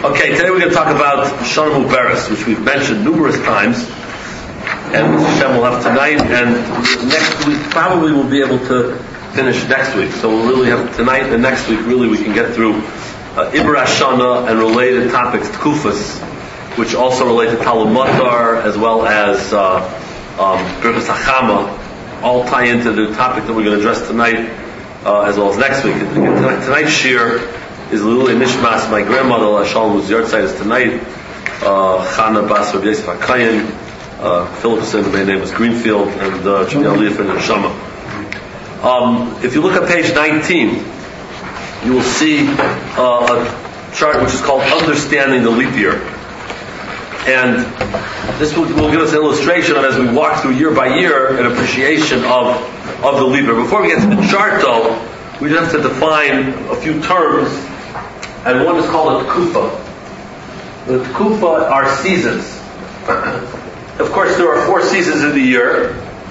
Okay, today we're going to talk about Shana Mubaris, which we've mentioned numerous times, and Hashem will have tonight, and next week probably we'll be able to finish next week. So we'll really have tonight and next week, really we can get through Ibra Shana and related topics, Tkufas, which also relate to Talmud Matar, as well as Birkas Hachama, all tie into the topic that we're going to address tonight, as well as next week. Tonight's shir is Lili Nishmas, my grandmother, Lashal, whose yard site is tonight, Chana Bas Rav Yosef HaKayin, Philipson, the main name was Greenfield, and Chimel Leaf and Shama. If you look at page 19, you will see a chart which is called Understanding the Leap Year. And this will give us an illustration of, as we walk through year by year, an appreciation of the leap year. Before we get to the chart, though, we just have to define a few terms, and one is called a tkufa. The tkufa are seasons. Of course, there are 4 seasons in the year.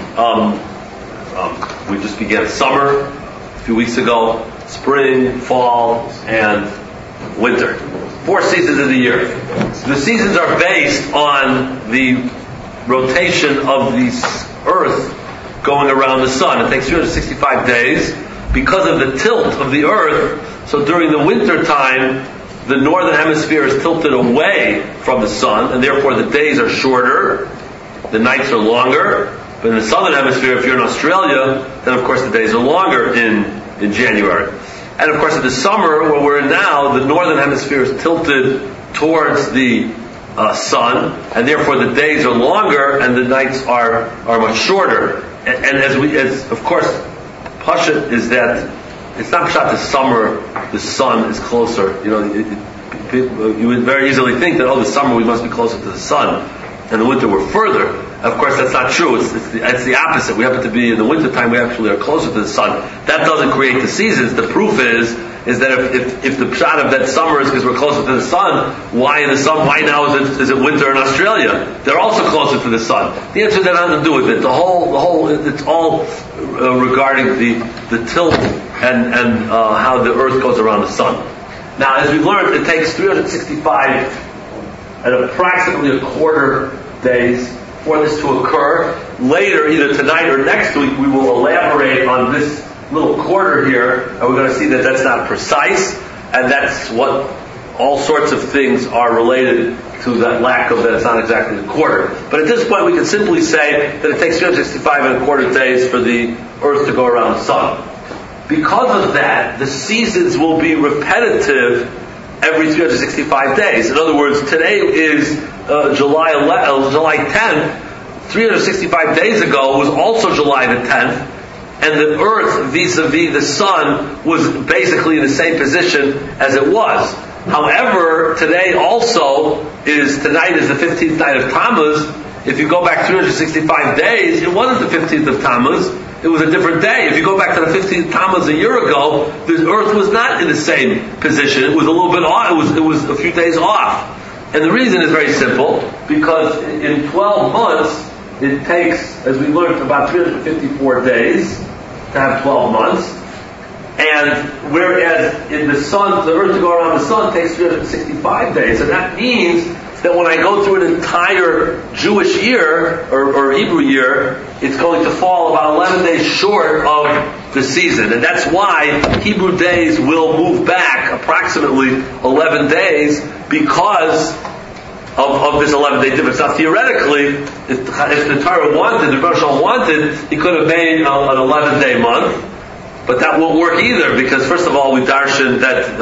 We just began summer a few weeks ago, spring, fall, and winter. 4 seasons of the year. The seasons are based on the rotation of the earth going around the sun. It takes 365 days because of the tilt of the earth. So during the winter time, the northern hemisphere is tilted away from the sun, and therefore the days are shorter, the nights are longer. But in the southern hemisphere, if you're in Australia, then of course the days are longer in January. And of course in the summer, where we're in now, the northern hemisphere is tilted towards the sun, and therefore the days are longer and the nights are much shorter. And as of course, Pashat is that it's not Pashat the summer, the sun is closer. You would very easily think that, the summer we must be closer to the sun, and the winter we're further. Of course, that's not true. It's the opposite. We happen to be in the winter time. We actually are closer to the sun. That doesn't create the seasons. The proof is that if the pshat of that summer is because we're closer to the sun, why now is it winter in Australia? They're also closer to the sun. The answer has nothing to do with it. The whole it's all regarding the tilt and how the earth goes around the sun. Now, as we've learned, it takes 365 and approximately a quarter days for this to occur. Later, either tonight or next week, we will elaborate on this little quarter here, and we're going to see that that's not precise, and that's what all sorts of things are related to that lack of that it's not exactly a quarter. But at this point, we can simply say that it takes 365 and a quarter days for the earth to go around the sun. Because of that, the seasons will be repetitive every 365 days. In other words, today is July 10th. 365 days ago was also July the 10th, and the earth vis-a-vis the sun was basically in the same position as it was. However, tonight is the 15th night of Tammuz. If you go back 365 days, it wasn't the 15th of Tammuz. It was a different day. If you go back to the 15th Tammuz a year ago, the earth was not in the same position. It was a little bit off. It was a few days off. And the reason is very simple, because in 12 months, it takes, as we learned, about 354 days to have 12 months. And whereas in the sun, the earth to go around the sun takes 365 days. And that means that when I go through an entire Jewish year, or Hebrew year, it's going to fall about 11 days short of the season. And that's why Hebrew days will move back approximately 11 days because of this 11-day difference. Now, theoretically, if the Torah wanted, the Rosh Hashanah wanted, he could have made an 11-day month, but that won't work either, because first of all, we darshan that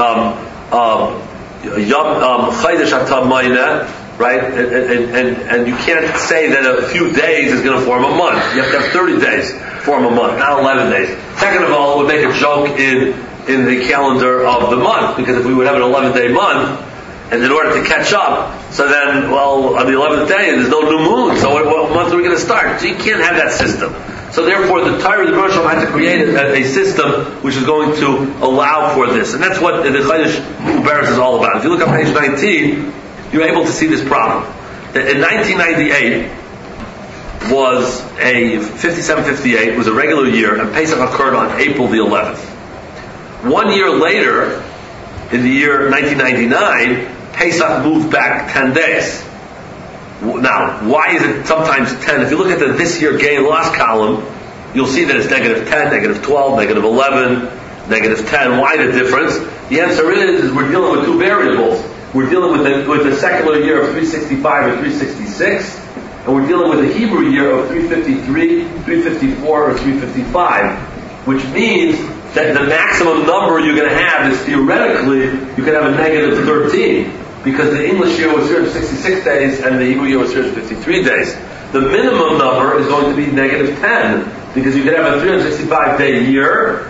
Chaydesh Atam Mayna, right? And you can't say that a few days is going to form a month. You have to have 30 days form a month, not 11 days. Second of all, it would make a joke in the calendar of the month, because if we would have an 11-day month, and in order to catch up, so then, on the 11th day, there's no new moon, so what month are we going to start? So you can't have that system. So therefore, the Torah, the Rosh Hashanah, had to create a system which is going to allow for this. And that's what the Chaydesh Mubaris is all about. If you look at page 19, you're able to see this problem. In 1998, was a 57-58, was a regular year, and Pesach occurred on April the 11th. 1 year later, in the year 1999, Pesach moved back 10 days. Now, why is it sometimes 10? If you look at the this year gain loss column, you'll see that it's negative 10, negative 12, negative 11, negative 10. Why the difference? The answer is we're dealing with two variables. We're dealing with the secular year of 365 or 366, and we're dealing with the Hebrew year of 353, 354, or 355, which means that the maximum number you're going to have is theoretically you can have a negative 13, because the English year was 366 days and the Hebrew year was 353 days. The minimum number is going to be negative 10, because you can have a 365 day year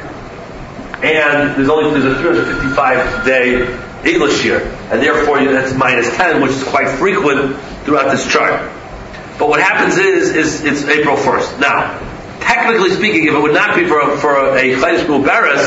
and there's a 355 day English year, and therefore that's minus 10, which is quite frequent throughout this chart. But what happens is it's April 1st. Now, technically speaking, if it would not be for a Chodesh Mubarak,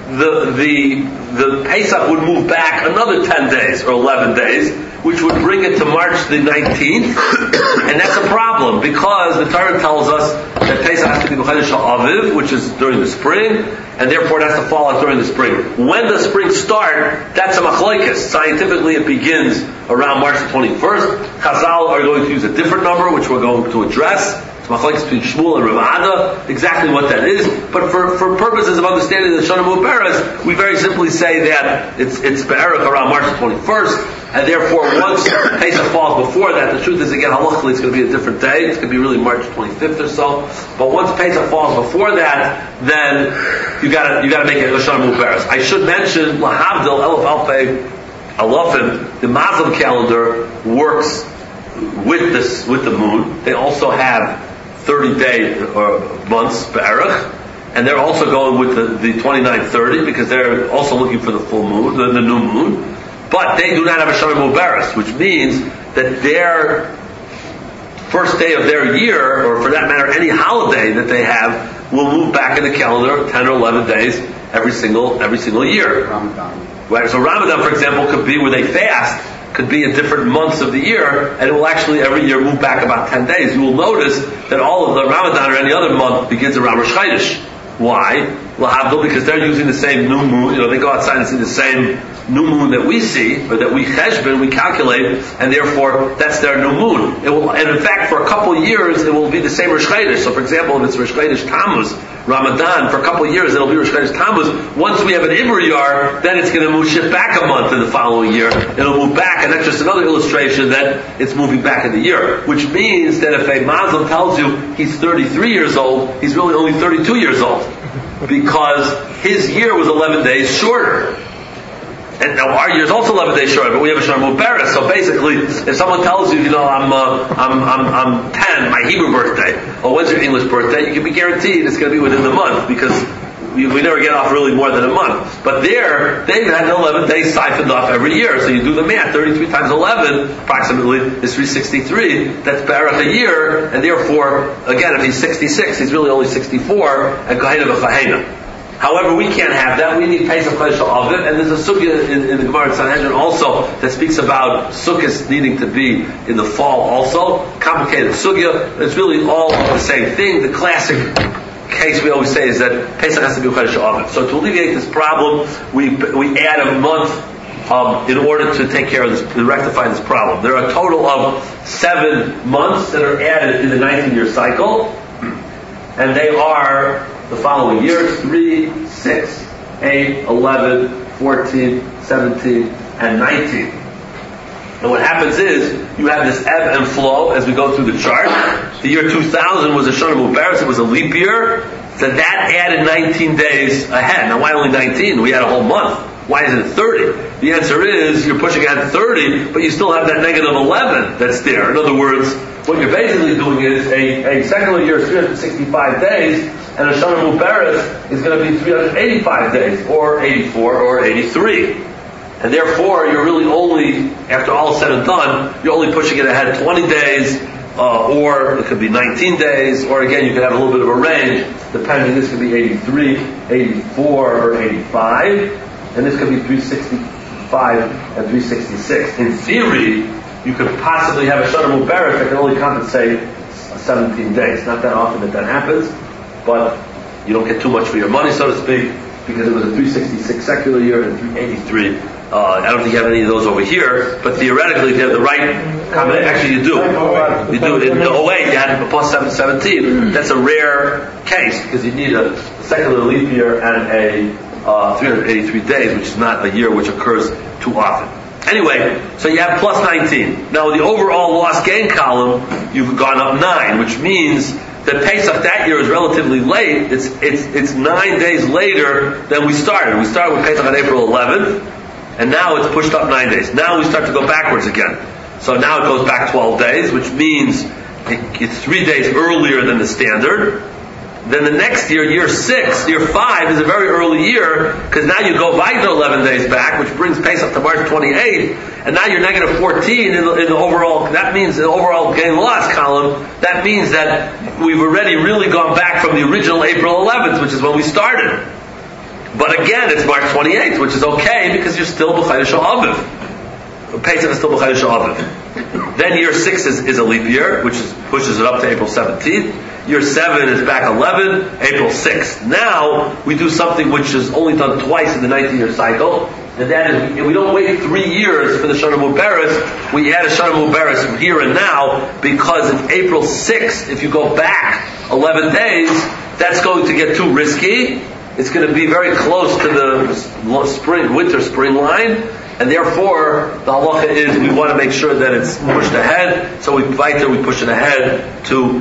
the Pesach would move back another 10 days or 11 days, which would bring it to March the 19th, and that's a problem, because the Torah tells us that Pesach has to be Chodesh Aviv, which is during the spring, and therefore it has to fall out during the spring. When does spring start? That's a machlokes. Scientifically, it begins around March the 21st. Chazal are going to use a different number, which we're going to address. It's machlokes between Shmuel and Rav Ada, exactly what that is. But for purposes of understanding the Shana Mubarak, we very simply say that it's Be'erach around March the 21st, and therefore once Pesach falls before that, the truth is again halachically it's going to be a different day. It's going to be really March 25th or so. But once Pesach falls before that, then you got to make it a Shana Mubarak. I should mention Lahavdil Elef Alpei Alofim, the Muslim calendar works with the moon. They also have 30-day months, Be'erach, and they're also going with the 29-30 because they're also looking for the full moon, the new moon. But they do not have a Shana Mubarak, which means that their first day of their year, or for that matter, any holiday that they have, will move back in the calendar 10 or 11 days every single year. Ramadan. Right? So Ramadan, for example, could be where they fast, could be in different months of the year, and it will actually every year move back about 10 days. You will notice that all of the Ramadan or any other month begins around Rosh Chodesh. Why? Lahavdil, because they're using the same new moon. They go outside and see the same new moon that we see, or that we cheshbon, we calculate, and therefore that's their new moon. And in fact, for a couple of years, it will be the same Rosh Chodesh. So, for example, if it's Rosh Chodesh Tammuz, Ramadan, for a couple of years, it'll be Rosh Chodesh Tammuz. Once we have an Ibriyar, then it's going to move shift back a month in the following year. It'll move back, and that's just another illustration that it's moving back in the year. Which means that if a Muslim tells you he's 33 years old, he's really only 32 years old. Because his year was 11 days shorter. And now our year is also 11 days shorter, but we have a Shana Mubarak. So basically, if someone tells you, I'm 10, my Hebrew birthday, or when's your English birthday, you can be guaranteed it's going to be within the month, because we never get off really more than a month. But they've had 11 days siphoned off every year. So you do the math, 33 times 11, approximately, is 363. That's Baruch a year, and therefore, again, if he's 66, he's really only 64, and Kohena v'Chahena. However, we can't have that. We need Pesach Chodesh Aviv, and there's a sugya in the Gemara in Sanhedrin also that speaks about sukkahs needing to be in the fall also. Complicated sugya. It's really all the same thing. The classic case we always say is that Pesach has to be Chodesh Aviv. So to alleviate this problem, we add a month in order to take care of this, to rectify this problem. There are a total of 7 months that are added in the 19-year cycle, and they are the following years: 3, 6, 8, 11, 14, 17, and 19. And what happens is, you have this ebb and flow as we go through the chart. The year 2000 was a Shana Mubarak, it was a leap year, so that added 19 days ahead. Now why only 19? We had a whole month. Why isn't it 30? The answer is, you're pushing ahead 30, but you still have that negative 11 that's there. In other words, what you're basically doing is a secular year is 365 days, and a Shana Mubarak is going to be 385 days, or 84, or 83. And therefore, you're really only, after all is said and done, you're only pushing it ahead 20 days, or it could be 19 days, or again, you could have a little bit of a range, depending. This could be 83, 84, or 85, and this could be 365 and 366. In theory, you could possibly have a Shana Mubarak that can only compensate 17 days. Not that often that happens, but you don't get too much for your money, so to speak, because it was a 366 secular year and 383 I don't think you have any of those over here, but theoretically, if you have the right combination, actually you do. You do it in 08, you had plus 717. That's a rare case, because you need a secular leap year and a 383 days, which is not a year which occurs too often. Anyway, so you have plus 19. Now, the overall loss gain column, you've gone up 9, which means that Pesach that year is relatively late. It's 9 days later than we started. We started with Pesach on April 11th, and now it's pushed up 9 days. Now we start to go backwards again. So now it goes back 12 days, which means it's 3 days earlier than the standard. Then the next year, year 6, year 5 is a very early year, because now you go by the 11 days back, which brings Pesach to March 28th, and now you're negative 14 in the overall, that means the overall gain loss column, that means that we've already really gone back from the original April 11th, which is when we started. But again, it's March 28th, which is okay, because you're still B'Chodesh Aviv. Pesach is still B'Chodesh Aviv. Then year 6 is a leap year, which pushes it up to April 17th. Year 7 is back 11, April 6th. Now, we do something which is only done twice in the 19-year cycle, and that is, we don't wait 3 years for the Shana Mubaris, we add a Shana Mubaris here and now, because in April 6th, if you go back 11 days, that's going to get too risky. It's going to be very close to the winter-spring line, and therefore, the halacha is we want to make sure that it's pushed ahead, so we push it ahead to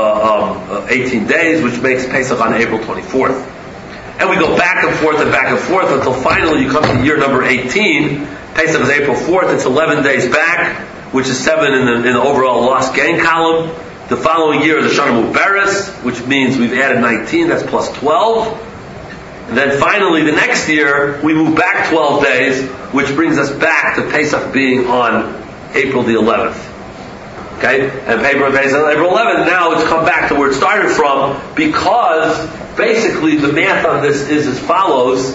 18 days, which makes Pesach on April 24th. And we go back and forth until finally you come to year number 18. Pesach is April 4th, it's 11 days back, which is 7 in the overall loss gain column. The following year is the Shana Mubaris, which means we've added 19, that's plus 12. And then finally, the next year, we move back 12 days, which brings us back to Pesach being on April the 11th. Okay? And April 11th, now it's come back to where it started from, because basically the math on this is as follows.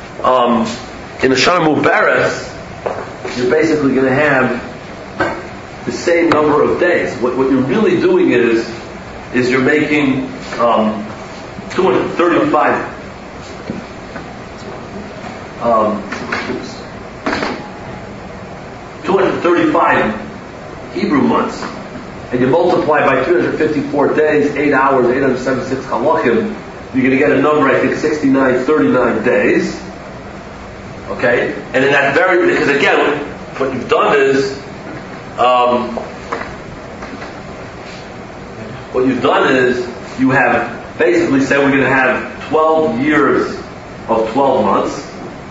In the Shana Mubaris, you're basically going to have the same number of days. What you're really doing is you're making 235 Hebrew months, and you multiply by 354 days, 8 hours, 876 halachim, you're going to get a number, I think, 6939 days. Okay? And in that because again, what you've done is, you have basically said we're going to have 12 years of 12 months,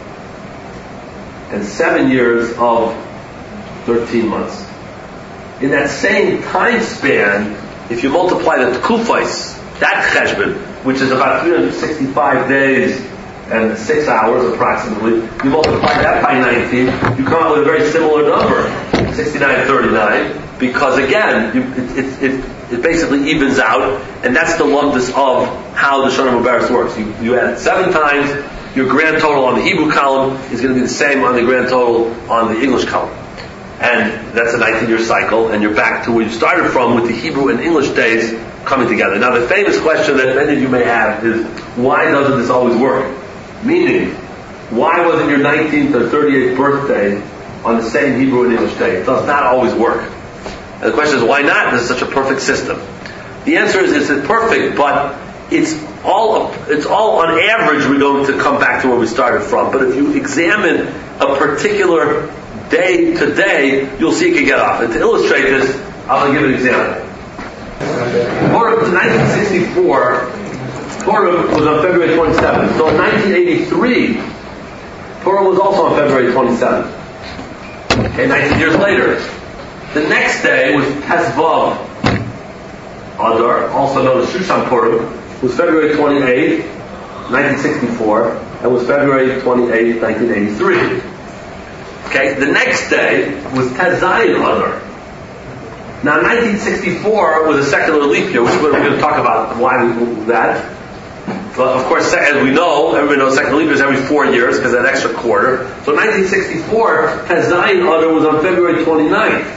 and 7 years of 13 months. In that same time span, if you multiply the Tkufais, that cheshbon, which is about 365 days and 6 hours approximately, you multiply that by 19, you come up with a very similar number, 6939, because again, it basically evens out, and that's the lumdus of how the Shana Mubaris works. You add it 7 times, your grand total on the Hebrew column is going to be the same on the grand total on the English column. And that's a 19-year cycle, and you're back to where you started from with the Hebrew and English days coming together. Now, the famous question that many of you may have is, why doesn't this always work? Meaning, why wasn't your 19th or 38th birthday on the same Hebrew and English day? It does not always work. And the question is, why not? This is such a perfect system. The answer is, it's perfect, but it's all on average we're going to come back to where we started from. But if you examine a particular day to day, you'll see it can get off. And to illustrate this, I'll give an example. In 1964, Purim was on February 27th. So in 1983, Purim was also on February 27th. Okay, 19 years later. The next day was Tesvav Adar, also known as Shushan Purim, was February 28th, 1964, and was February 28th, 1983. Okay, the next day was Tez Zayin Adar. Now, 1964 was a secular leap year, which we're going to talk about why we moved that. But of course, as we know, everybody knows secular leap year is every 4 years because of that extra quarter. So 1964, Tez Zayin Adar was on February 29th.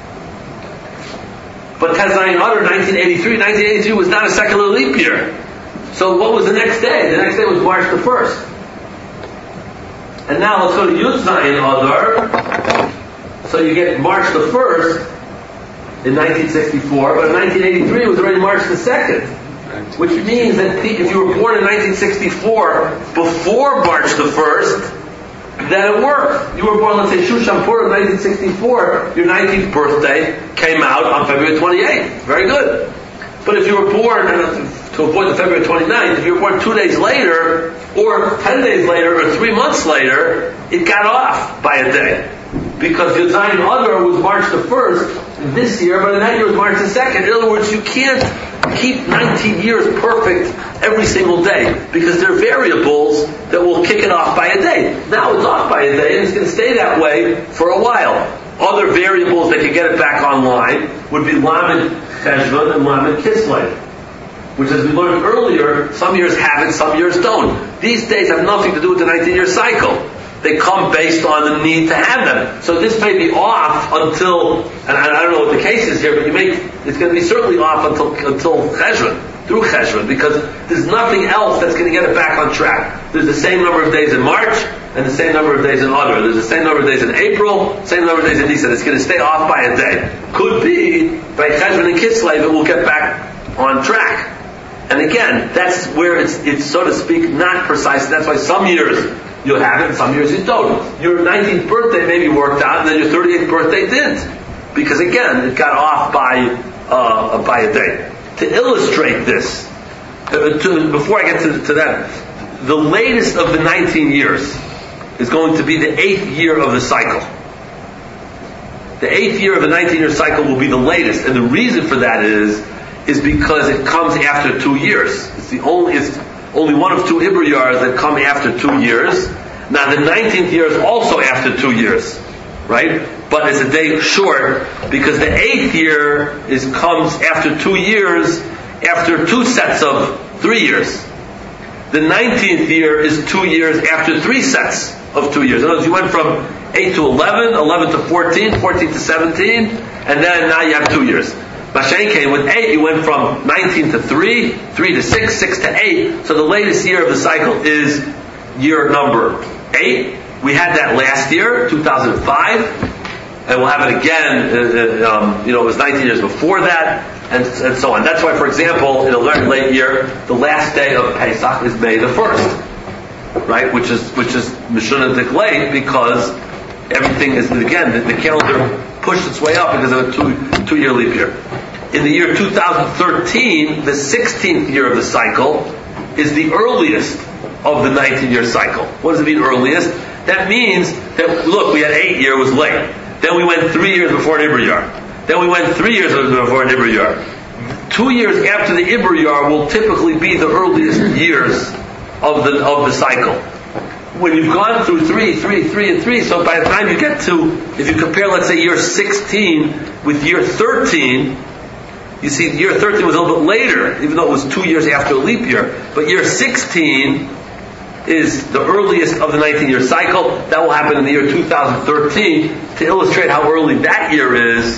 But Tez Zayin Adar, 1983 was not a secular leap year. So what was the next day? The next day was March the 1st. And now let's go to Yud Zayin Adar. So you get March the 1st in 1964, but in 1983 it was already March the 2nd. Which means that if you were born in 1964 before March the 1st, then it worked. You were born, let's say, Shushan Purim in 1964, your 19th birthday came out on February 28th. Very good. But if you were born, to avoid the February 29th, if you were born 2 days later, or 10 days later, or 3 months later, it got off by a day. Because Yud Zayin Adar was March the 1st this year, but in that year was March the 2nd. In other words, you can't keep 19 years perfect every single day, because there are variables that will kick it off by a day. Now it's off by a day, and it's going to stay that way for a while. Other variables that can get it back online would be Lamed Cheshvan and Lamed Kislev, which, as we learned earlier, some years have it, some years don't. These days have nothing to do with the 19-year cycle. They come based on the need to have them. So this may be off until, and I don't know what the case is here, but it's going to be certainly off until Cheshvan, through Cheshvan, because there's nothing else that's going to get it back on track. There's the same number of days in March, and the same number of days in Adar. There's the same number of days in April, same number of days in Nisan. It's going to stay off by a day. Could be, by Cheshvan and Kislev, it will get back on track. And again, that's where it's so to speak, not precise. That's why some years you'll have it, and some years you don't. Your 19th birthday maybe worked out, and then your 38th birthday didn't. Because again, it got off by a day. To illustrate this, before I get to that, the latest of the 19 years is going to be the 8th year of the cycle. The 8th year of the 19-year cycle will be the latest, and the reason for that is because it comes after 2 years. It's only one of 2 Ibr Yars that come after 2 years. Now the 19th year is also after 2 years, right? But it's a day short, because the 8th year comes after 2 years, after 2 sets of 3 years. The 19th year is 2 years after 3 sets of 2 years. In other words, you went from 8 to 11, 11 to 14, 14 to 17, and then now you have 2 years. Mashen came with 8, you went from 19 to 3, 3 to 6, 6 to 8. So the latest year of the cycle is year number 8. We had that last year, 2005, and we'll have it again, it was 19 years before that, and so on. That's why, for example, in a very late year, the last day of Pesach is May the 1st, right? Which is Mishunadik late, because everything is, again, the calendar pushed its way up because of a two-year leap year. In the year 2013, the 16th year of the cycle is the earliest of the 19-year cycle. What does it mean, earliest? That means that, look, we had 8 years, was late. Then we went 3 years before an Ibr Yar. Then we went 3 years before an Ibr Yar. 2 years after the Ibr Yar will typically be the earliest years of the cycle. When you've gone through 3, 3, 3, and 3, so by the time you get to, if you compare, let's say, year 16 with year 13, you see year 13 was a little bit later, even though it was 2 years after a leap year. But year 16 is the earliest of the 19-year cycle. That will happen in the year 2013. To illustrate how early that year is,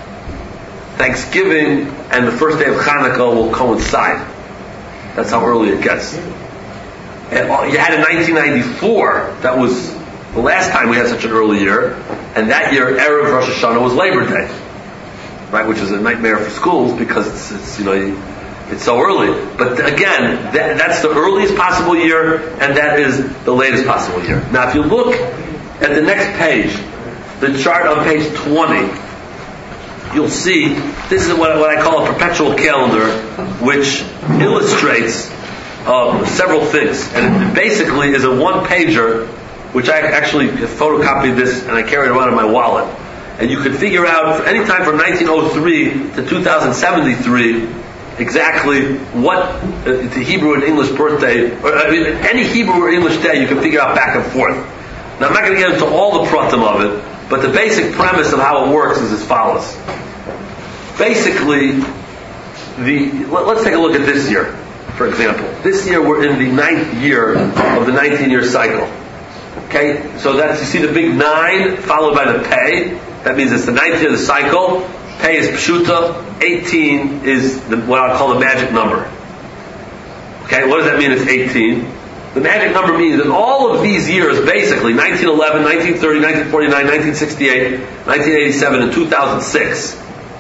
Thanksgiving and the first day of Hanukkah will coincide. That's how early it gets. And you had in 1994, that was the last time we had such an early year, and that year, Erev Rosh Hashanah was Labor Day, right? Which is a nightmare for schools because it's so early. But again, that's the earliest possible year, and that is the latest possible year. Now, if you look at the next page, the chart on page 20, you'll see this is what I call a perpetual calendar, which illustrates several things, and it basically is a one-pager, which I actually photocopied this and I carried around in my wallet. And you could figure out any time from 1903 to 2073 exactly what the Hebrew and English birthday, or any Hebrew or English day, you can figure out back and forth. Now I'm not going to get into all the pratim of it, but the basic premise of how it works is as follows. Basically, let's take a look at this year. For example, this year we're in the 9th year of the 19-year cycle. Okay, so that's, you see the big 9 followed by the pei. That means it's the 9th year of the cycle. Pei is pshuta. 18 is what I'll call the magic number. Okay, what does that mean? It's 18. The magic number means that all of these years, basically, 1911, 1930, 1949, 1968, 1987, and 2006,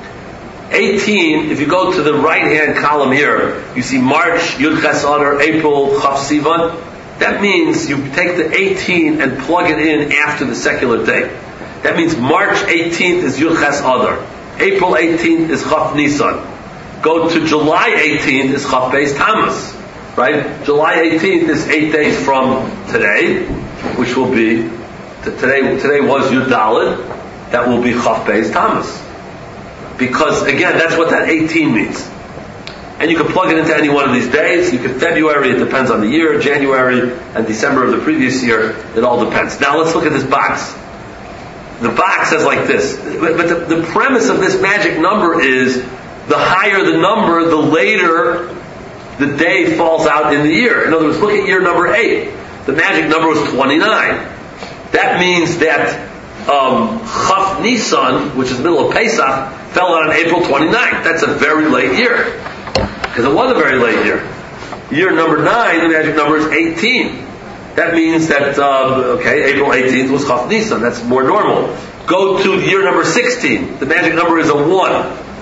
18, if you go to the right-hand column here, you see March, Yud Ches Adar, April, Chav Sivan. That means you take the 18 and plug it in after the secular day. That means March 18th is Yud Ches Adar. April 18th is Chav Nisan. Go to July 18th is Chav Beis Tammuz. Right? July 18th is 8 days from today, which will be, today was Yud Daled. That will be Chav Beis Tammuz. Because, again, that's what that 18 means. And you can plug it into any one of these days. You can February, it depends on the year, January and December of the previous year, it all depends. Now let's look at this box. The box says like this. But the premise of this magic number is, the higher the number, the later the day falls out in the year. In other words, look at year number 8. The magic number was 29. That means that Chav Nisan, which is the middle of Pesach, fell out on April 29th. That's a very late year. Because it was a very late year. Year number 9, the magic number is 18. That means that, April 18th was Chav Nisan. That's more normal. Go to year number 16. The magic number is a 1.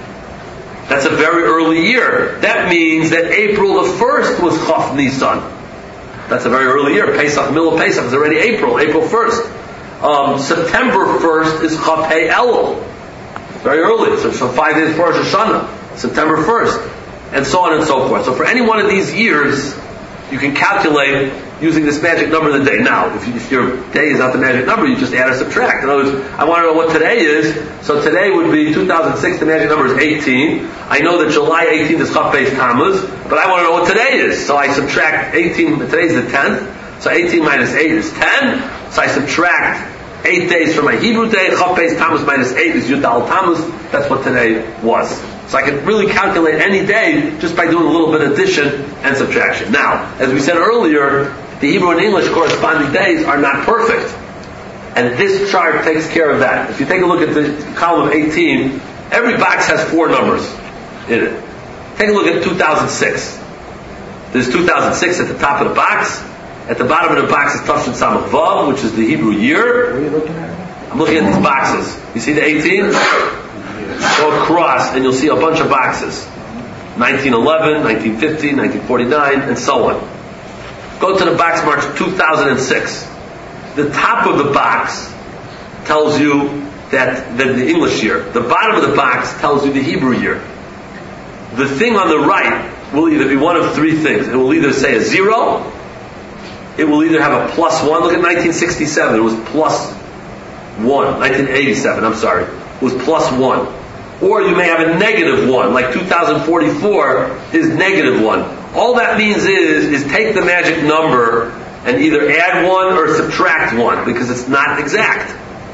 That's a very early year. That means that April the 1st was Chav Nisan. That's a very early year. Pesach, middle of Pesach is already April 1st. September 1st is Chav Pei Elul. Very early. So 5 days before Rosh Hashanah. September 1st. And so on and so forth. So for any one of these years, you can calculate using this magic number of the day. Now, if your day is not the magic number, you just add or subtract. In other words, I want to know what today is. So today would be 2006, the magic number is 18. I know that July 18th is Chav Beis Tammuz, but I want to know what today is. So I subtract 18, today's the 10th. So 18 minus 8 is 10. So I subtract 8 days from my Hebrew day. Chav Beis Tammuz minus 8 is Yud Daled Tammuz. That's what today was. So I can really calculate any day just by doing a little bit of addition and subtraction. Now, as we said earlier, the Hebrew and English corresponding days are not perfect. And this chart takes care of that. If you take a look at the column of 18, every box has 4 numbers in it. Take a look at 2006. There's 2006 at the top of the box. At the bottom of the box is Tafshin Samach Vav, which is the Hebrew year. What are you looking at? I'm looking at these boxes. You see the 18? Go across and you'll see a bunch of boxes. 1911, 1950, 1949, and so on. Go to the box marked 2006. The top of the box tells you that the English year. The bottom of the box tells you the Hebrew year. The thing on the right will either be one of 3 things. It will either say a 0. It will either have a +1. Look at 1967. It was +1. 1987, I'm sorry. It was +1. Or you may have a -1, like 2044 is -1. All that means is take the magic number and either add 1 or subtract 1, because it's not exact.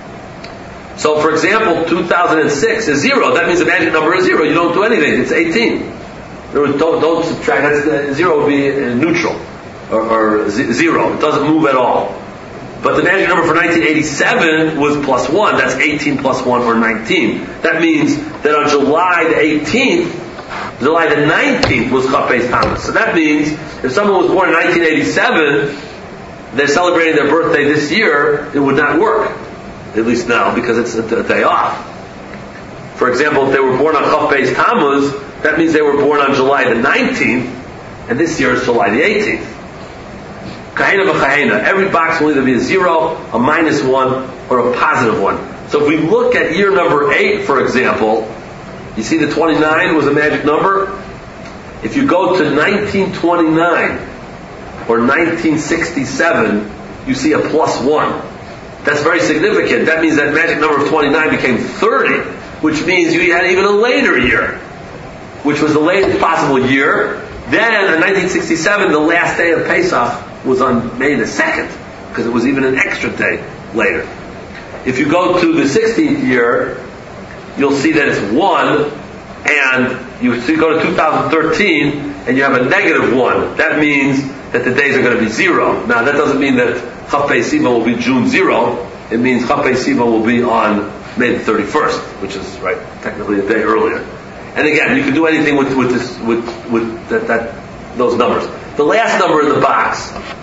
So, for example, 2006 is 0. That means the magic number is 0. You don't do anything. It's 18. Don't subtract. 0 would be neutral, or 0. It doesn't move at all. But the magic number for 1987 was +1. That's 18 plus 1, or 19. That means that on July the 18th, July the 19th was Chav Beis Tammuz. So that means if someone was born in 1987, they're celebrating their birthday this year, it would not work. At least now, because it's a day off. For example, if they were born on Chav Beis Tammuz, that means they were born on July the 19th, and this year is July the 18th. Kahena v'chahena. Every box will either be a 0, a -1, or a +1. So if we look at year number 8, for example, you see the 29 was a magic number. If you go to 1929 or 1967, you see a +1. That's very significant. That means that magic number of 29 became 30, which means you had even a later year, which was the latest possible year. Then in 1967, the last day of Pesach was on May the 2nd, because it was even an extra day later. If you go to the 16th year, you'll see that it's 1, and you go to 2013, and you have a -1. That means that the days are going to be 0. Now, that doesn't mean that Chav Pei Sivan will be June 0. It means Chav Pei Sivan will be on May the 31st, which is, right, technically a day earlier. And again, you can do anything with those numbers. The last number in the box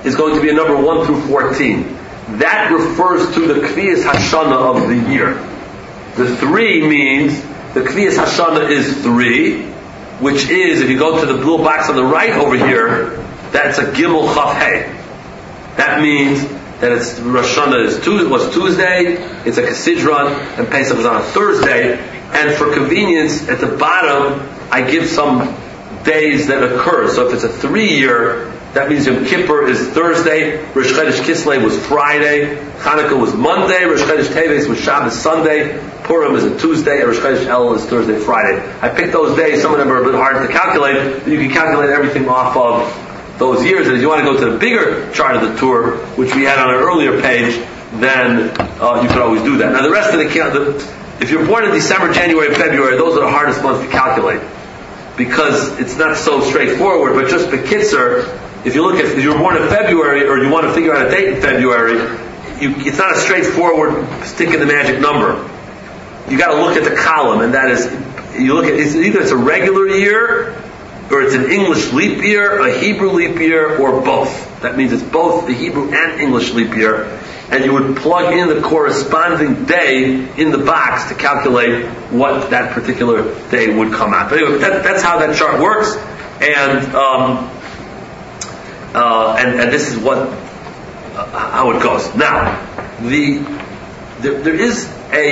is going to be a number 1 through 14. That refers to the Kviyas Hashana of the year. The 3 means the Kviyas Hashana is 3, which is, if you go to the blue box on the right over here, that's a Gimel Chaf Hey. That means that it's Rosh Hashanah was Tuesday, it's a Kesidron, and Pesach is on a Thursday. And for convenience, at the bottom, I give some days that occur. So if it's a 3-year, that means Yom Kippur is Thursday, Rosh Chodesh Kislev was Friday, Hanukkah was Monday, Rosh Chodesh Teves was Shabbos Sunday, Purim is a Tuesday, and Rosh Chodesh Elul is Thursday, Friday. I picked those days. Some of them are a bit hard to calculate, but you can calculate everything off of those years. And if you want to go to the bigger chart of the tour, which we had on an earlier page, then you could always do that. Now the rest of if you're born in December, January, February, those are the hardest months to calculate, because it's not so straightforward. But just Bekitzer, if you were born in February, or you want to figure out a date in February, it's not a straightforward stick in the magic number. You got to look at the column, and that is, you look at either it's a regular year, or it's an English leap year, a Hebrew leap year, or both. That means it's both the Hebrew and English leap year, and you would plug in the corresponding day in the box to calculate what that particular day would come out. But anyway, that's how that chart works, and this is how it goes. Now, there is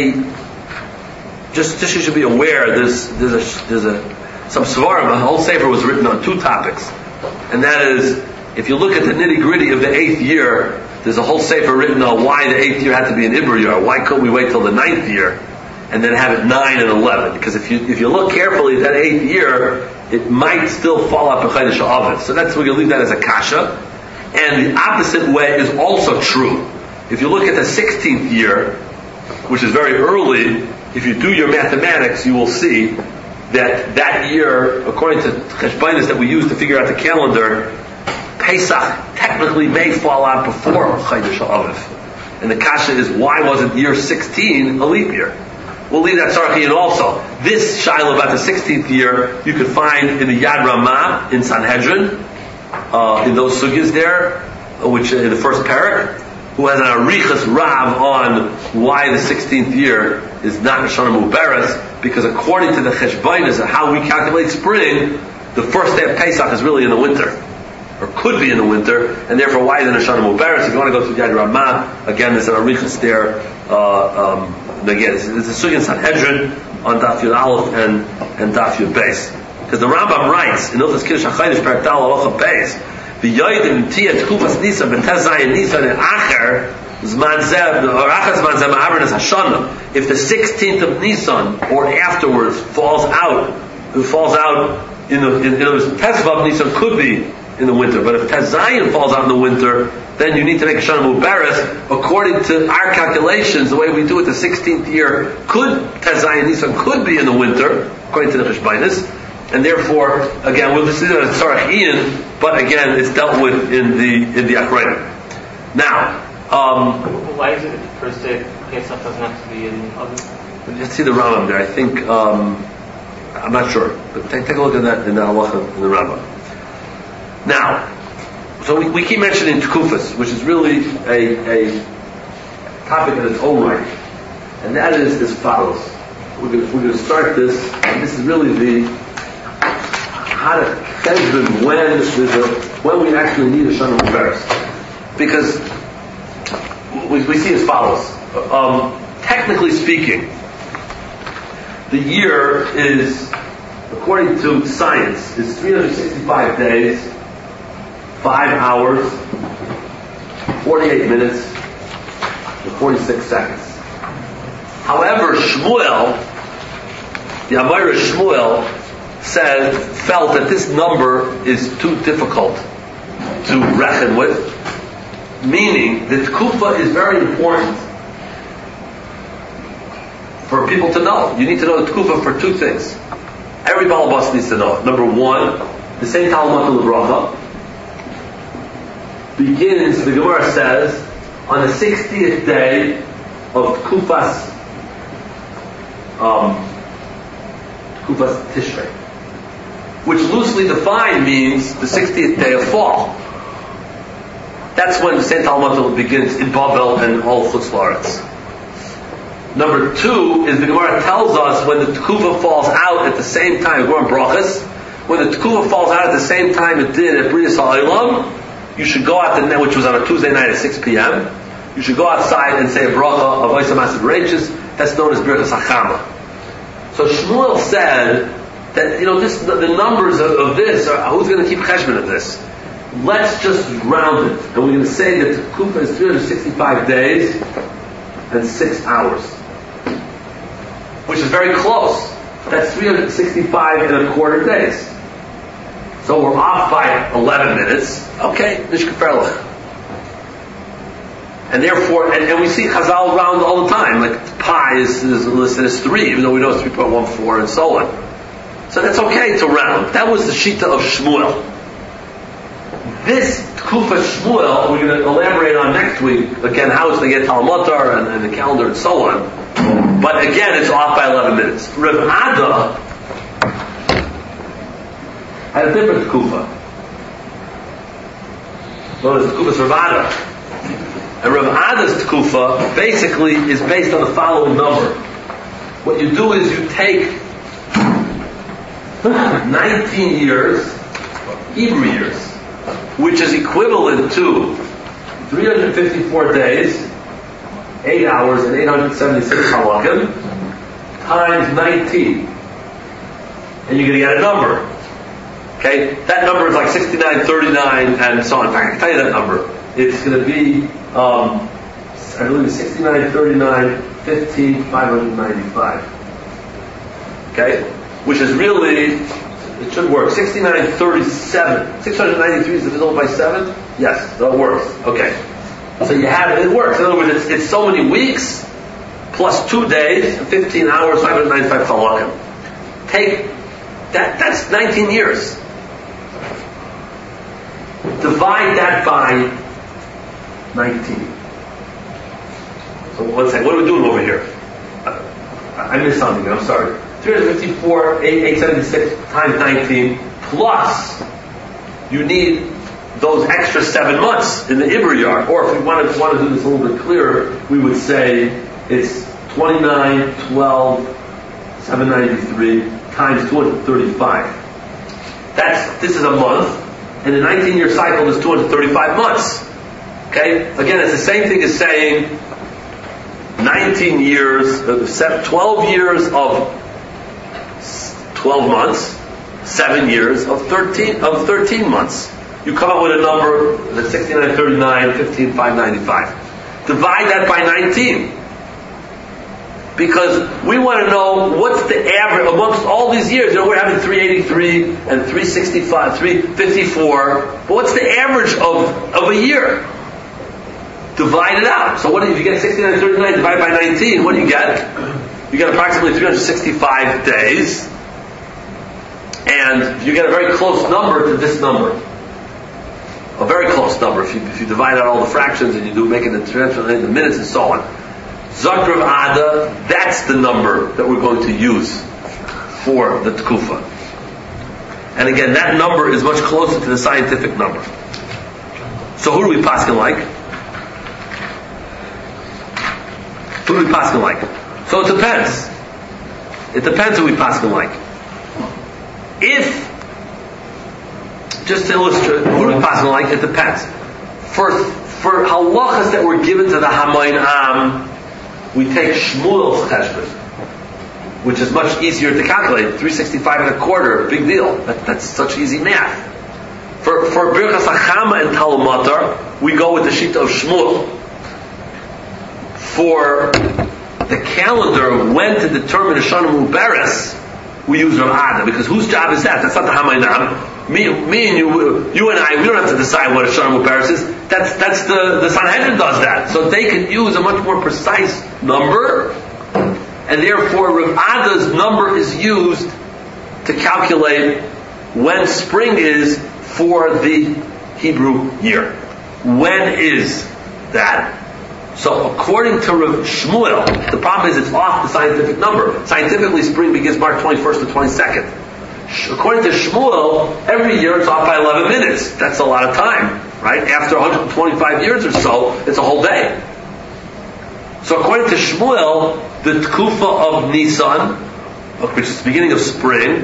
just you should be aware. There's some svarim. The whole sefer was written on 2 topics, and that is, if you look at the nitty gritty of the 8th year, there's a whole sefer written on why the 8th year had to be an Ibr year. Why couldn't we wait till the 9th year and then have it 9 and 11? Because if you look carefully at that 8th year, it might still fall out B'Chodesh Av. So we're going to leave that as a kasha. And the opposite way is also true. If you look at the 16th year, which is very early, if you do your mathematics, you will see that year, according to Cheshbonis that we use to figure out the calendar, Pesach technically may fall out before Chodesh Av. And the kasha is, why wasn't year 16 a leap year? We'll leave that Tzarachian also. This Shiloh about the 16th year, you can find in the Yad Ramah in Sanhedrin, in those sugyas there, which in the first parak, who has an Arichas Rav on why the 16th year is not Shana Muberes, because according to the Cheshbonis of how we calculate spring, the first day of Pesach is really in the winter, or could be in the winter, and therefore why isn't it Shana Muberes? If you want to go to Yad Ramah, again there's an Arichas there, again, it's a Sugya Sanhedrin on Daf Yud Aleph and Daf Yud Beis. Because the Rambam writes in Ilchos Kiddush HaChodesh Perek Dal Halacha Beis, v'yoydim tiyat Tchufas Nisan b'Tez Zayin Nisan and Acher Zman Zeh or Acher Zman Zeh Ma'abernas Hashana. If the 16th of Nisan or afterwards falls out in the Tezvav Nisan could be in the winter, but if Tez Zayin falls out in the winter, then you need to make a Shana Muberes. According to our calculations, the way we do it, the 16th year Tez Zayin Nisan could be in the winter, according to the Cheshbonis, and therefore, again, we'll just do it as Tzarech Ian, but again, it's dealt with in the Akronim. Now, why is it that the first day of Pesach doesn't have to be in August? Let's see the Rambam there. I think I'm not sure, but take a look at that in the Halacha in the Rambam. Now, so we keep mentioning Tkufas, which is really a topic in its own right, and that is as follows. We're going to start this, and this is really the how to cheshbon when we actually need a Shana Muberes, because we see as follows. Technically speaking, the year is, according to science, is 365 days, 5 hours, 48 minutes, and 46 seconds. However, Shmuel, the Amayra Shmuel, felt that this number is too difficult to reckon with, meaning that Tkufa is very important for people to know. You need to know the Tkufa for 2 things. Every Baal Bas needs to know it. Number 1, the same Talmud L'Bracha begins, the Gemara says, on the 60th day of Tkufas Tishrei, which loosely defined means the 60th day of fall. That's when the Saint Talmud begins in Babel and all Chutz La'aretz. Number 2 is the Gemara tells us when the Tekufa falls out at the same time, we're on Brachas, when the Tekufa falls out at the same time it did at Brias HaOlam, you should go out, which was on a Tuesday night at 6 p.m., you should go outside and say a bracha of Oisam Asid Reiches. That's known as Birchas Hachama. So Shmuel said that, the numbers of this, who's going to keep cheshbon of this? Let's just round it. And we're going to say that the Tekufa is 365 days and 6 hours. Which is very close. That's 365 and a quarter days. So we're off by 11 minutes. Okay, Nishkaferlech. And therefore, and we see Chazal round all the time, like pi is listed as 3, even though we know it's 3.14 and so on. So that's okay to round. That was the Shita of Shmuel. This Tekufa Shmuel, we're going to elaborate on next week, again, how it's going to get Talmutar and the calendar and so on. But again, it's off by 11 minutes. Rav Ada had a different Tekufa. Known as Tekufa Rav Ada. And Rav Ada's Tekufa basically is based on the following number. What you do is you take 19 years, Hebrew years, which is equivalent to 354 days, 8 hours, and 876 halakim, times 19. And you're going to get a number. Okay? That number is like 6939 and so on. In fact, I can tell you that number. It's going to be, I believe it's 6939, 15,595. Okay? Which is really, it should work. 6937. 693 is divisible by 7? Yes, that works. Okay. So you have it works. In other words, it's so many weeks, plus 2 days, 15 hours, 595 halakim. Take, that's 19 years. Divide that by 19. So let's say, what are we doing over here? I missed something, I'm sorry. 354, 876 times 19, plus you need those extra 7 months in the Ibr yard. Or if we want to do this a little bit clearer, we would say it's 29, 12, 793 times 235. This is a month, and a 19-year cycle is 235 months. Okay? Again, it's the same thing as saying 19 years, 12 years of 12 months, 7 years of 13 months. You come up with a number that's 6939, 15,595. Divide that by 19. Because we want to know what's the average amongst all these years. We're having 383 and 365, 354. But what's the average of a year? Divide it out. So what if you get 6939 divided by 19? What do you get? You get approximately 365 days. And you get a very close number to this number. A very close number. If you divide out all the fractions and you do make it in the minutes and so on. Zok Rav Ada, that's the number that we're going to use for the Tekufa. And again, that number is much closer to the scientific number. So who do we paskin like? Who do we paskin like? So it depends. It depends who we paskin like. If, just to illustrate, who do we paskin like? It depends. For halachas that were given to the Hamoin Am, we take Shmuel's cheshbon, which is much easier to calculate. 365 and a quarter, big deal. That's such easy math. For Birchas Hachama and Talmutar, we go with the Shita of Shmuel. For the calendar, when to determine the Shana Mubaris, we use Rav Ada, because whose job is that? That's not the Hamayinam. Me and you and I, we don't have to decide what a Shana Mubaris is. That's the Sanhedrin does that. So they can use a much more precise number, and therefore Rav Ada's number is used to calculate when spring is for the Hebrew year. When is that? So according to Rav Shmuel, the problem is it's off the scientific number. Scientifically, spring begins March 21st to 22nd. According to Shmuel, every year it's off by 11 minutes. That's a lot of time. right? After 125 years or so, it's a whole day. So according to Shmuel, the Tkufa of Nisan, which is the beginning of spring,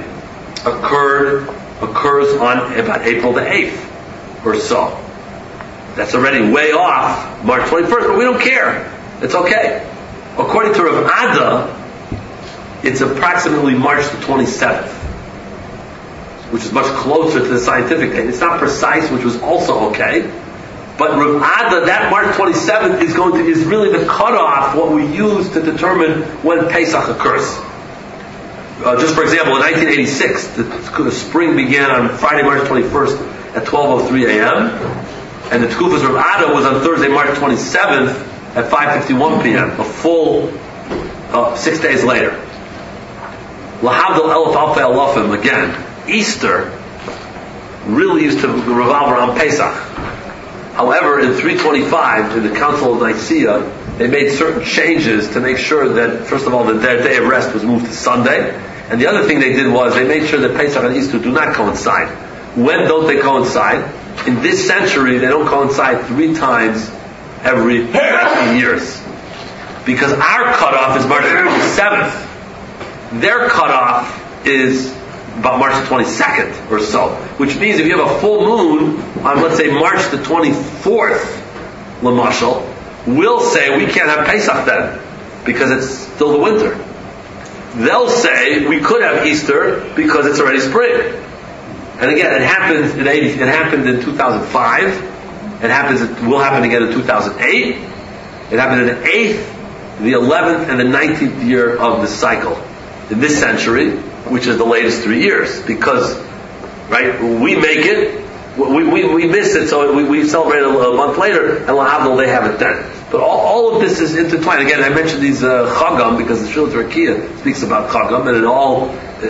occurs on about April the 8th or so. That's already way off March 21st, but we don't care. It's okay. According to Rav Ada, it's approximately March the 27th, which is much closer to the scientific date. It's not precise, which was also okay. But Rav Ada, that March 27th is really the cutoff, what we use to determine when Pesach occurs. Just for example, in 1986, the spring began on Friday, March 21st at 12:03 a.m. And the Tkufas Rav Ada was on Thursday, March 27th at 5:51 p.m. A full 6 days later. Lahavdil Elef Alpei Alofim, again, Easter really used to revolve around Pesach. However, in 325, in the Council of Nicaea, they made certain changes to make sure that, first of all, their day of rest was moved to Sunday. And the other thing they did was they made sure that Pesach and Easter do not coincide. When don't they coincide? In this century, they don't coincide 3 times every 50 years. Because our cutoff is March 27th. Their cutoff is about March 22nd or so. Which means if you have a full moon on, let's say, March the 24th, Lamashal, we'll say we can't have Pesach then, because it's still the winter. They'll say we could have Easter because it's already spring. And again, it happened in 2005. It will happen again in 2008. It happened in the 8th, the 11th, and the 19th year of the cycle in this century, which is the latest 3 years. Because, right, we make it, we miss it, so we celebrate a month later, and Lahavdil, they have it then. But all of this is intertwined. Again, I mentioned these Chagam because the Shulchan Rakia speaks about Chagam, and it all,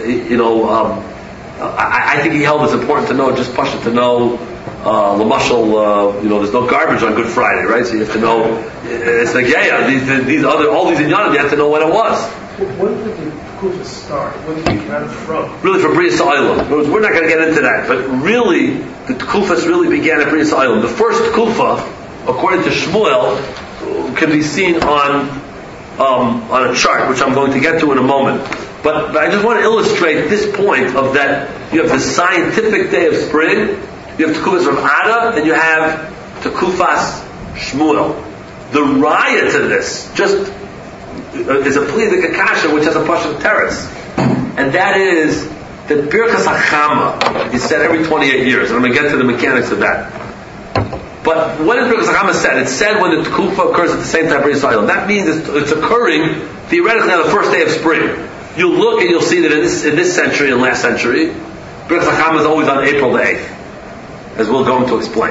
I think he held it's important to know, just Pasha to know, Lamashal, there's no garbage on Good Friday, right? So you have to know, it's like, all these inyanim, you have to know when it was. When did the Tkufa start? When did it come from? Really from Bria Sa'olam. We're not going to get into that, but really, the Tkufas really began at Bria Sa'olam. The first Tkufa, according to Shmuel, can be seen on a chart, which I'm going to get to in a moment. But I just want to illustrate this point of that you have the scientific day of spring, you have Tekufas Rav Ada, and you have Tekufas Shmuel. The raya to this just is a Plidik Akasha, which has a Pashat Teretz. And that is that Birkas HaChama is said every 28 years. And I'm going to get to the mechanics of that. But when is Birkas HaChama said? It's said when the Tekufa occurs at the same time Bria Yisrael. That means it's occurring theoretically on the first day of spring. You'll look and you'll see that in this century and last century, Birkas HaChama is always on April the 8th, as we're going to explain.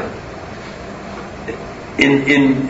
In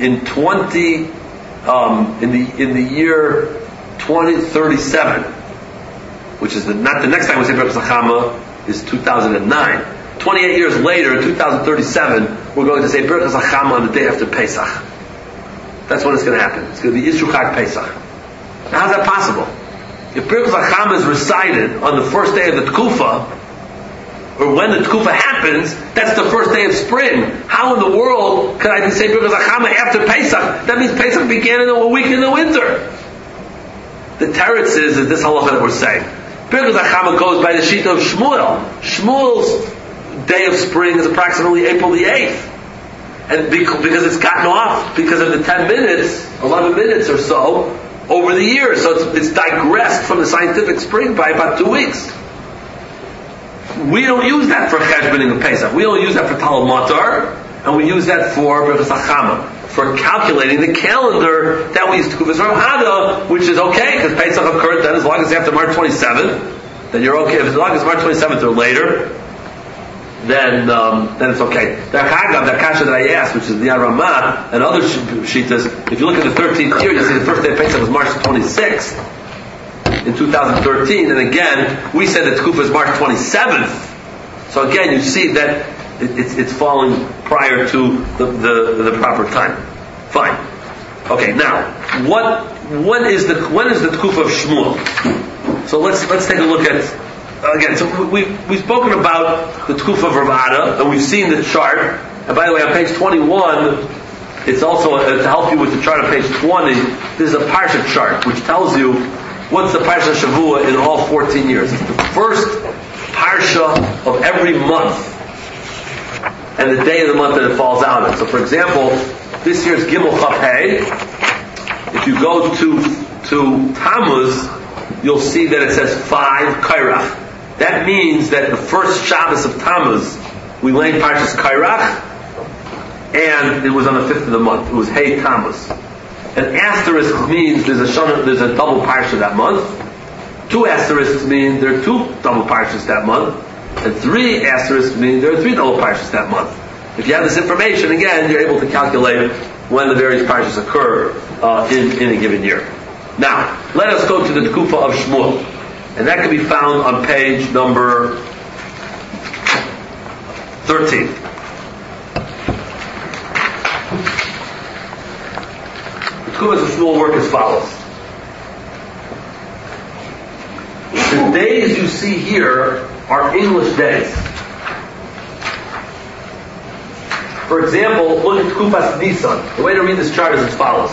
the year 2037, which is not the next time we say Birkas HaChama is 2009. 28 years later, in 2037, we're going to say Birkas HaChama on the day after Pesach. That's when it's going to happen. It's going to be Yisru Chag Pesach. Now, how's that possible? If Birkas HaChama is recited on the first day of the Tekufa, or when the Tekufa happens, that's the first day of spring. How in the world could I say Birkas HaChama after Pesach? That means Pesach began in a week in the winter. The teretz is this halacha that we're saying. Birkas HaChama goes by the sheet of Shmuel. Shmuel's day of spring is approximately April the 8th. And because it's gotten off because of the 11 minutes or so over the years. So it's digressed from the scientific spring by about 2 weeks. We don't use that for cheshboning of Pesach. We only use that for Talmud Matar, and we use that for Birkas HaChama, for calculating the calendar that we used to Tekufas Rav Ada, which is okay, because Pesach occurred then as long as after March 27th, then you're okay. If as long as March 27th or later, then it's okay. The Chagam, the Kasha that I asked, which is the Ramah and other Shitas, if you look at the 13th year, you'll see the first day of Pesach was March 26th in 2013, and again, we said that Tekufa is March 27th. So again, you see that it's falling prior to the proper time. Fine. Okay, now, when is the Tekufa of Shmuel? So let's take a look at. Again, so we've spoken about the Tekufa of Rav Ada, and we've seen the chart And by the way, on page 21, it's also to help you with the chart on page 20. There's a parsha chart which tells you what's the parsha Shavua in all 14 years. It's the first parsha of every month and the day of the month that it falls out in. So, for example, this year's Gimel Chaf Hey. If you go to Tammuz, you'll see that it says 5 Kairach. That means that the first Shabbos of Tammuz we learned Parshas Kairach, and it was on the 5th of the month. It was Hey Tammuz. An asterisk means there's a double parsha that month. 2 asterisks mean there are 2 double parshas that month. And 3 asterisks mean there are 3 double parshas that month. If you have this information, again, you're able to calculate when the various parshas occur in a given year. Now, let us go to the Tkufa of Shmuel. And that can be found on page number 13. The Tkufa of Shmuel work as follows. The days you see here are English days. For example, look at Tkufa Nisan. The way to read this chart is as follows.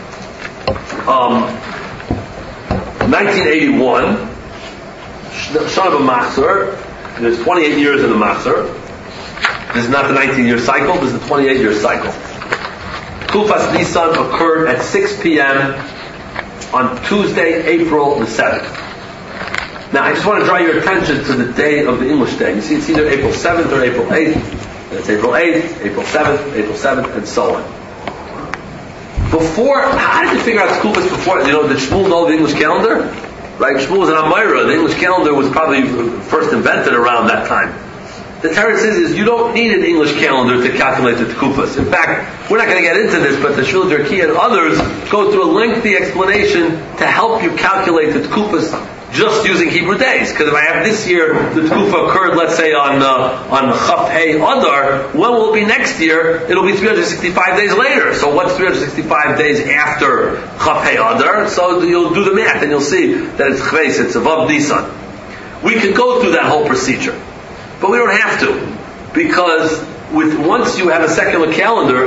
1981, Shana b'Machzor. There's 28 years in the Machzor. This is not the 19-year cycle. This is the 28-year cycle. Tkufa Nisan occurred at 6 p.m. on Tuesday, April the 7th. Now, I just want to draw your attention to the day of the English day. You see, it's either April 7th or April 8th. It's April 8th, April 7th, and so on. Before, how did you figure out Tkufas before? Did Shmuel know the English calendar? Right? Shmuel was an Amira. The English calendar was probably first invented around that time. The Torah says is you don't need an English calendar to calculate the Tkufas. In fact, we're not going to get into this, but the Shul Jerki and others go through a lengthy explanation to help you calculate the Tkufas just using Hebrew days. Because if I have this year, the Tkufa occurred, let's say, on Chaf Hey Adar, when will it be next year? It'll be 365 days later. So what's 365 days after Chaf Hey Adar? So you'll do the math and you'll see that it's Chves, it's Avav Nisan. We can go through that whole procedure. But we don't have to. Because once you have a secular calendar,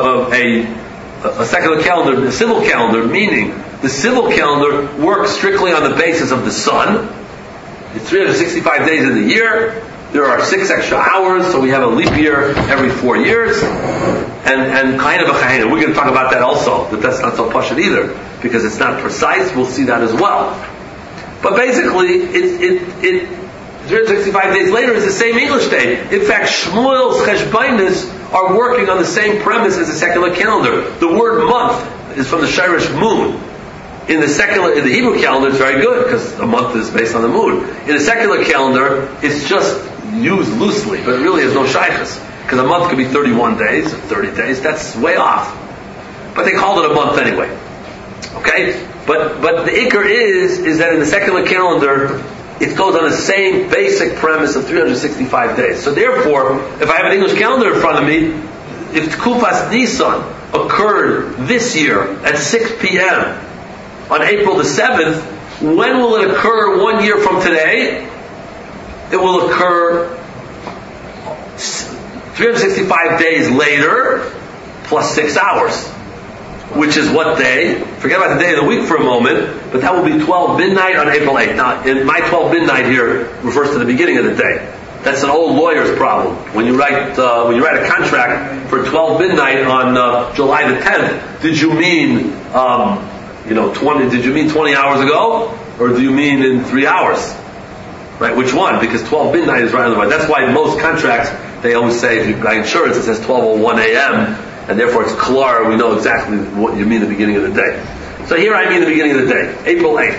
a secular calendar, a civil calendar, meaning the civil calendar works strictly on the basis of the sun. It's 365 days in the year. There are 6 extra hours, so we have a leap year every 4 years. And kind of a chayena. We're going to talk about that also, that that's not so pashut either, because it's not precise. We'll see that as well. But basically, 365 days later is the same English day. In fact, Shmuel's cheshbainis are working on the same premise as the secular calendar. The word month is from the Shirish moon. In the Hebrew calendar, it's very good because a month is based on the moon. In the secular calendar, it's just used loosely, but it really has no shaykhs. Because a month could be 31 days, or 30 days. That's way off. But they called it a month anyway. Okay? But the ikar is that in the secular calendar, it goes on the same basic premise of 365 days. So therefore, if I have an English calendar in front of me, if Tkufas Nisan occurred this year at 6 p.m. on April the 7th, when will it occur 1 year from today? It will occur 365 days later, plus 6 hours. Which is what day? Forget about the day of the week for a moment, but that will be 12 midnight on April 8th. Now, my 12 midnight here refers to the beginning of the day. That's an old lawyer's problem. When you write a contract for 12 midnight on July the 10th, did you mean 20? Did you mean 20 hours ago, or do you mean in 3 hours? Right? Which one? Because 12 midnight is right on the way. That's why most contracts they always say if you buy insurance it says 12:01 a.m. and therefore it's klar. We know exactly what you mean the beginning of the day. So here I mean the beginning of the day, April 8th.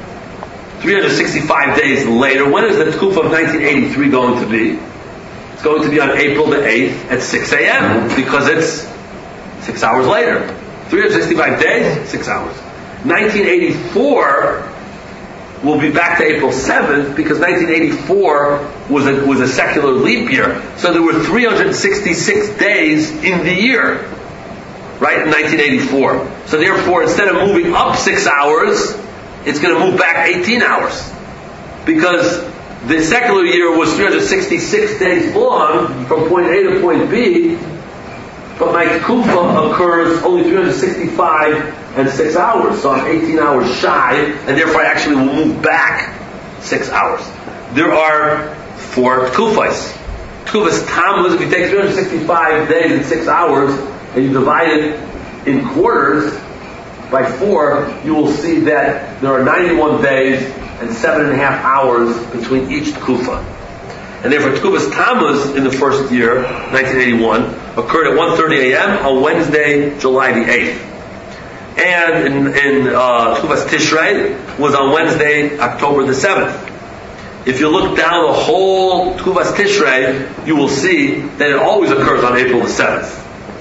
365 days later. When is the Tkufa of 1983 going to be? It's going to be on April the 8th at 6 a.m. because it's 6 hours later. 365 days, 6 hours. 1984 will be back to April 7th because 1984 was a secular leap year. So there were 366 days in the year, right, in 1984. So therefore, instead of moving up 6 hours, it's going to move back 18 hours. Because the secular year was 366 days long from point A to point B, but my tkufa occurs only 365 and 6 hours, so I'm 18 hours shy, and therefore I actually will move back 6 hours. There are 4 tkufas. Tkufas Tammuz, if you take 365 days and 6 hours, and you divide it in quarters by 4, you will see that there are 91 days and 7.5 hours between each tkufa. And therefore, Tkufas Tammuz in the first year, 1981, occurred at 1:30 a.m. on Wednesday, July the 8th. And in Tkufas Tishrei was on Wednesday, October the 7th. If you look down the whole Tkufas Tishrei, you will see that it always occurs on April the 7th.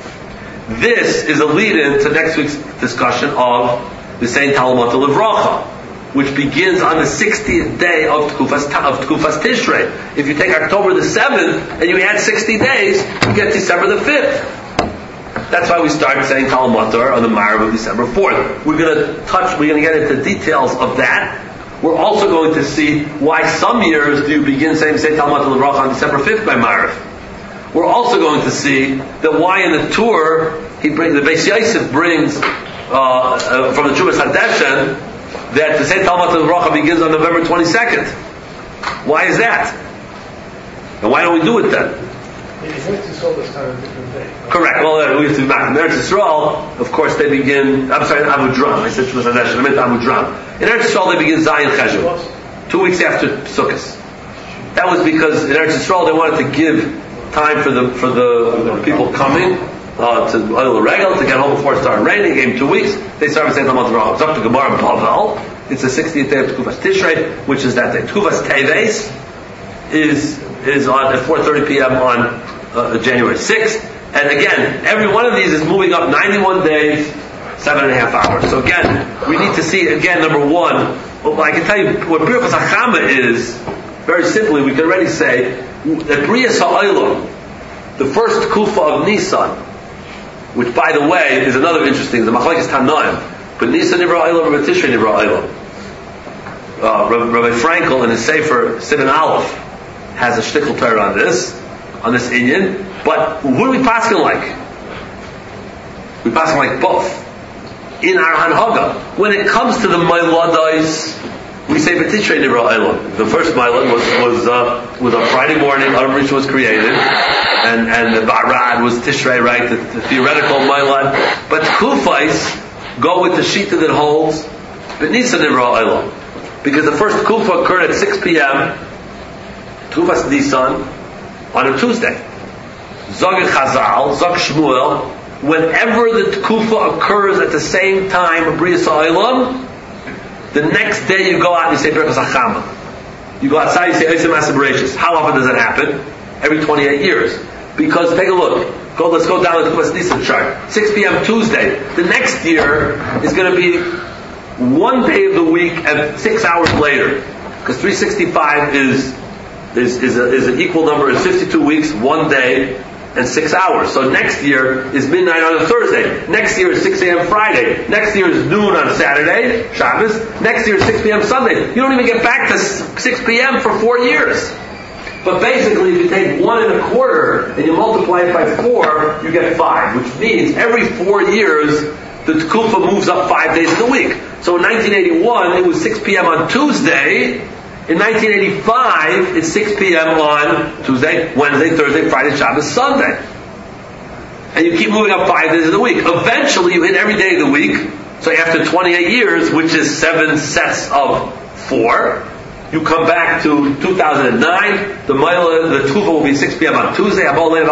This is a lead-in to next week's discussion of the Saint Talmud Levracha, which begins on the 60th day of Tkufas Tishrei. If you take October the 7th and you add 60 days, you get December the 5th. That's why we start saying Talmud on the Marav of December 4th. We're going to get into details of that. We're also going to see why some years do you begin saying Talmud Levracha on December 5th by Marav. We're also going to see that why in the tour the Beis Yosef brings from the Chuvas Hadeshen that the Saint Talmud Levracha begins on November 22nd. Why is that? And why don't we do it then? In Eretz Yisrael, this time a different day. Correct. Well, we have to be back. In Eretz Yisrael, of course, they begin. I'm sorry, Abu Dram. I said Chuvas Hadeshen. I meant Abu Dram. In Eretz Yisrael, they begin Zayin Cheshvan, 2 weeks after Sukkot. That was because in Eretz Yisrael they wanted to give time for the people coming to Oil Regal to get home before it started raining. It gave them 2 weeks. They started saying Talmud Levracha. It's up to Gemara and Pavel. It's the 60th day of Tkufas Tishrei, which is that day. Tkufas Teves is on at 4:30 p.m. on January 6th. And again, every one of these is moving up 91 days, 7.5 hours. So again, we need to see again. Number one, well, I can tell you what Birchas Hachama is. Very simply, we can already say that Bria Sa'olam, the first kufa of Nisan, which by the way is another interesting, the Machlekes Tanaim, but Nisan Nivra Olam, Rabbi Tishrei Nivra Olam. Rabbi Frankel in his Sefer Sivan Aleph has a shtickle Torah on this Inyan. But who do we paskin like? We paskin like both. In our Hanhaga, when it comes to the Mailadais, we say B'Tishrei Nivra Olam. The first Mailad was on Friday morning. Adam Rishon was created, and the Barad was Tishrei, right? The theoretical Mailad. But Kufais go with the Shita that holds B'Nisan Nivra Olam, because the first Kufa occurred at 6 p.m. Kufas Nisan on a Tuesday. Zog Chazal, Zog Shmuel. Whenever the Kufa occurs at the same time of Bria Sa'olam, the next day you go out and you say Birchas Hachama. You go outside, you say Oisem Asaberachis. How often does that happen? Every 28 years. Because take a look. Let's go down to the Kufas Nisan chart. 6 p.m. Tuesday. The next year is going to be 1 day of the week and 6 hours later. Because 365 is an equal number, is 52 weeks, 1 day, and 6 hours. So next year is midnight on a Thursday. Next year is 6 a.m. Friday. Next year is noon on Saturday, Shabbos. Next year is 6 p.m. Sunday. You don't even get back to 6 p.m. for 4 years. But basically, if you take 1 1/4 and you multiply it by 4, you get 5, which means every 4 years, the Tkufa moves up 5 days of the week. So in 1981, it was 6 p.m. on Tuesday. In 1985, it's 6 p.m. on Tuesday, Wednesday, Thursday, Friday, Shabbos, Sunday. And you keep moving up 5 days of the week. Eventually, you hit every day of the week. So after 28 years, which is 7 sets of 4, you come back to 2009. The Tkufa will be 6 p.m. on Tuesday.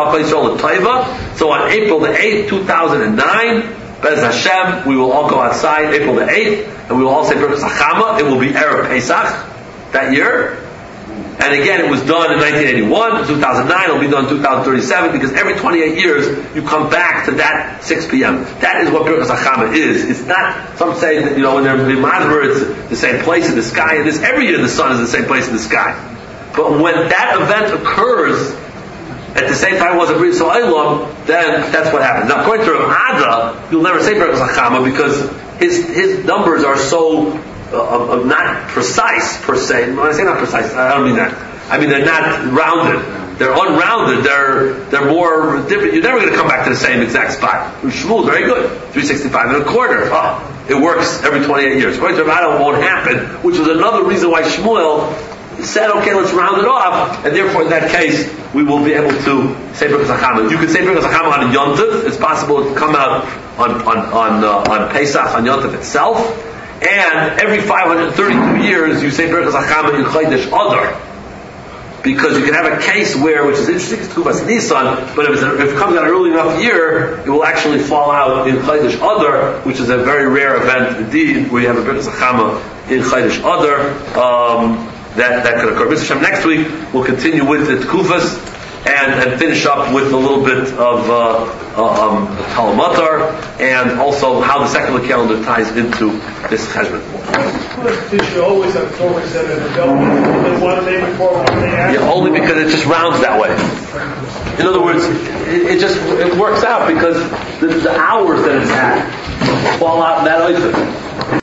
So on April the 8th, 2009, Bez Hashem, we will all go outside April the 8th, and we will all say Birchas Hachama. It will be Erev Pesach that year. And again, it was done in 1981, 2009, it'll be done in 2037, because every 28 years, you come back to that 6 p.m. That is what Birchas Hachama is. It's not, some say that, when they're in Masber, it's the same place in the sky, and every year the sun is the same place in the sky. But when that event occurs, at the same time it was a Bria Sa'olam, then that's what happens. Now, according to Rav Ada, you'll never say Birchas Hachama, because his numbers are so not precise per se. When I say not precise, I don't mean that. I mean they're not rounded. they're unrounded, they're more different. You're never going to come back to the same exact spot. Shmuel, very good, 365 and a quarter. It works every 28 years. According to Rav, it won't happen, which was another reason why Shmuel said, okay, let's round it off, and therefore in that case, we will be able to say Birkas HaChama. You can say Birkas HaChama on Yom Tov. It's possible to come out on Pesach, on Yom Tov itself, and every 532 years, you say Birkas HaChama in Chodesh Adar. Because you can have a case where, which is interesting, it's Tuvas Nisan, but if it comes out early enough year, it will actually fall out in Chodesh Adar, which is a very rare event indeed, where you have a Birkas HaChama in Chodesh Adar. That could occur. Mr. Hashem, next week we'll continue with the Tkufas and finish up with a little bit of Talmud Matar and also how the secular calendar ties into this Cheshvan. Did you always have focus on the development one day before, one day after? Yeah, only because it just rounds that way. In other words, it works out because the hours that it's at fall out in that way.